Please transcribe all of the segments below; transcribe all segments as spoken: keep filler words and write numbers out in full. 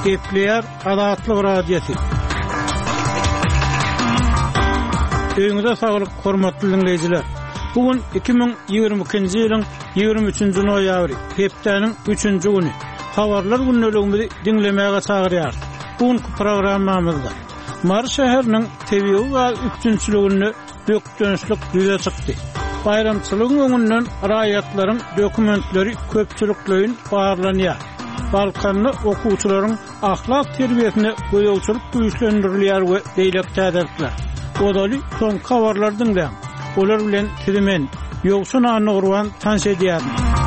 Gepleyer Adatlyk radiosu. Öňüňizde saglyk, hormatly dinleýijiler. Bugün iki bin ýygrimi ikinji ýylyň ýygrimi üçünji noýabry, hepdeniň üçünji güni. Habarlar günneligimizi dinlemäge çagyrýar. Bugünkü programmamyzda Mar şäheriniň tebigy we üçünçiligini dökdönüşlik ýüze çykdy. Bayramçylygyň öňünden raýatlaryň dokumentleri köpçülikleýin barlanýar. Balkanly okuwçylaryň ahlak terbiýesine goýawçylyk güýçlendirilýär we deýlek täderler. Odaly son habarlar dinleň. Olar bilen tidimen ýogsun anygrywan tanş edýär.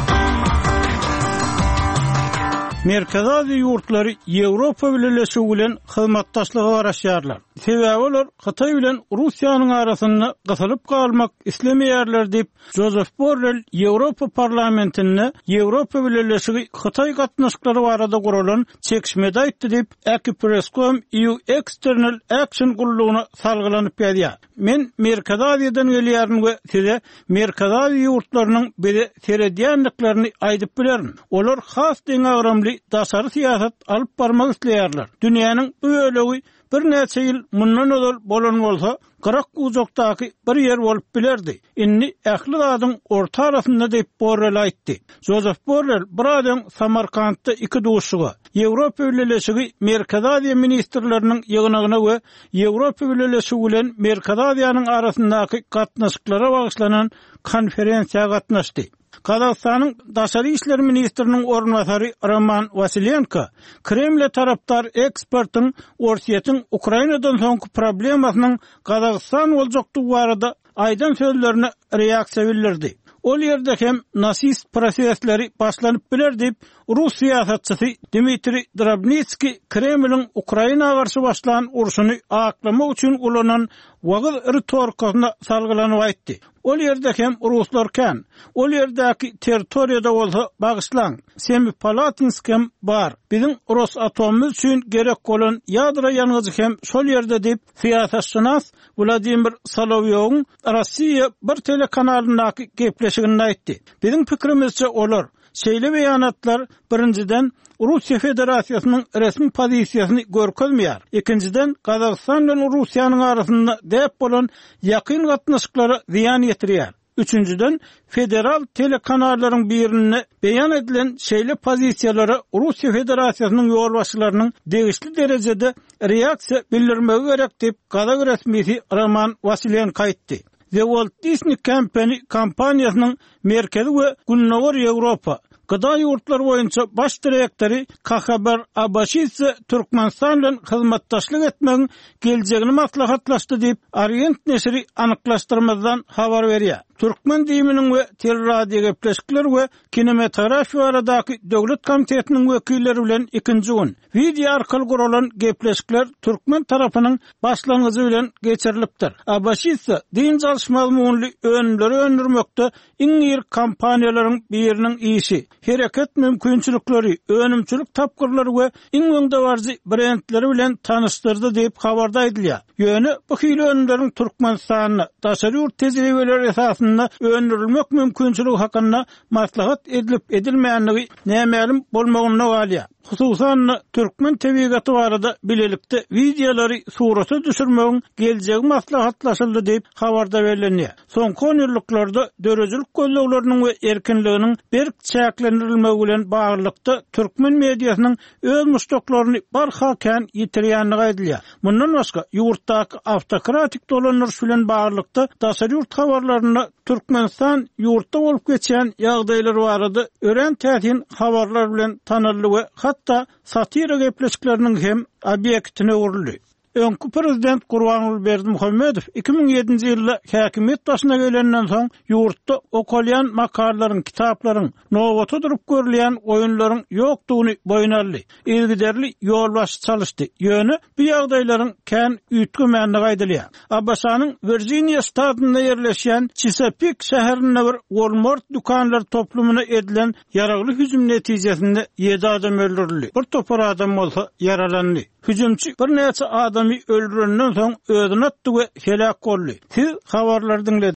Merkez Aziýa ýurtlary Ýewropa bileşigi bilen hyzmatdaşlyga baraşýarlar. Sebäbi olar Hatay bilen Russiýanyň arasynda gysylyp galmak islemeýärler diýip Joseph Borrell Ýewropa parlamentinde Ýewropa bileşigi Hatay gatnaşyklary barada guralan çekişmede aýtdy diýip Akiprescom E U External Action gurulugyna salgylanyp ýadyar. Men Merkez Aziýadan gelýärim we size Merkez Aziýa ýurtlarynyň biri seredýänliklerini aýdyp bilerim. Olar has deňagramly daşary siýasat alyp barmak isleýärler. Dünýäniň bu bölegi bir näçe ýyl mundan öňe bolan bolsa, Qırak uzakdaky bir yer bolup bilerdi. Inni ähli adyň orta arasynda diýip Borrell aýtdy. Joseph Borrell bir adam Samarkandda iki duşuga Ýewropa bileşigi Merkez Aziýa ministrleriniň ýygynyna we Ýewropa bileşigi bilen Merkez Aziýanyň arasyndaky gatnaşyklara bagyşlanan konferensiýa gatnaşdy. Kazakstanyň daşary işler ministriniň ornwasary Roman Vasilyenko, Kreml tarapdar ekspertiň Orsiýetyň Ukrainadan soňky problemasynyň Kazakstan boljakdygy barada aýdan sözlerine reaksiýa bildirdi. Ol ýerde hem nasist prosesleri başlanyp biler diýip Rus siýasatçysy Dmitri Drobnitski Kremliň Ukraina garşy başlanan urşuny aklamak üçin ulanan wagyz retorikasyna salgylanyp aýtdy. Ol ýerde hem ruslar kan, ol ýerdäki territoriýada bolsa bagyşlan. Semipalatinskym bar. Biziň Rosatomymyz üçin gerek bolan ýadra ýanygy hem şol ýerde diýip siýasatçynas Vladimir Solovyowyň Rossiýa bir telekanalynaky gepleşigini aýtdy. Biziň pikirimizçe olar şeýle beýanatlar birinciden Russiýa Federasiýasynyň resmi pozisiýasyny görkezmeýär. Ikinciden Kazakstan bilen Russiýanyň arasynda dep bolan ýakyn gatnaşyklary ziýan ýetirýär. Üçüncüden federal telekanallaryň birine beýan edilen şeýle pozisiýalary Russiýa Federasiýasynyň ýolbaşçylarynyň degişli derejede reaksiýa bildirmegi gerek diýip Kazak resmisi Roman Vasilyenko aýtdy. The Walt Disney Company kampaniýasynyň merkezi we Günnäwar Ýewropa Gıda ýurtlar boýunça baş direktori Kahabar Abaşidze Türkmenistan bilen hyzmatdaşlyk etmegiň geljegini maslahatlaşdy diýip Orient neşri anyklaşdyrmazdan habar berýär. Türkmen diýiminiň we teleradio gepleşikler we kinematografiýa aradaky döwlet komitetiniň wekilleri bilen ikinji gün video arkaly guralan gepleşikler Türkmen tarapynyň başlangyjy bilen geçirilipdir. Abaşidze din çalışmalygy önleri öndürmekde iň ýyr kampaniýalaryň biriniň işi, hereket mümkinçilikleri, önümçilik tapgyrlary we iň öňde barjy brendleri bilen tanışdyrdy diýip habarda aýdylýar. Ýöne bu hili önümleriň Türkmenistanyny daşary ýurt tejribeleri esasynda öndürilmek mümkinçiligi hakynda maslahat edilip edilmeýänligi nämälim bolmagyna galýar. Hususan Türkmen tebigaty barada bilelikde videolary suraty düşürmegiň geljegi maslahatlaşyldy diýip habarda berilýär. Soňky on ýyllarda dörejilik gözlegleriniň we erkinliginiň berk çäklendirilmegi bilen baglykda Türkmen mediasynyň öz muşdoklaryny barhakan ýitirýänligi aýdylýar. Mundan başga ýurtdaky awtokratik dolanýaryş bilen baglykda daşary ýurt habarlaryna Türkmenistan ýurtda bolup geçen ýagdaýlar barada ören täsin habarlar bilen tanyrly we hatta satira gepleşikleriniň hem obyektine urildi. Öňkü prezident Gurbanuly Berdimuhammedow iki bin ýedinji ýylda häkimiýet başyna gelenden soň ýurtda okalýan makarlaryň, kitaplaryň, nowata durup görülýän oýunlaryň ýokdugyny boýnarly, ilgiderli ýolbaş çalışdy. Ýöne bu ýagdaýlaryň kän üýtgemänligi aýdylýar. Abbasanyň Virginia ştatynda ýerleşýän Chesapeake şäherinde bir Walmart dukanlar toplumuna edilen ýaragly hüjüm netijesinde ýedi adam öldürildi. Bir topar adam bolsa yaralandy. Hüjümçi bir näçe adamy öldürenden soň özüni atdy we helak boldy. Siz habarlar dinlediniz.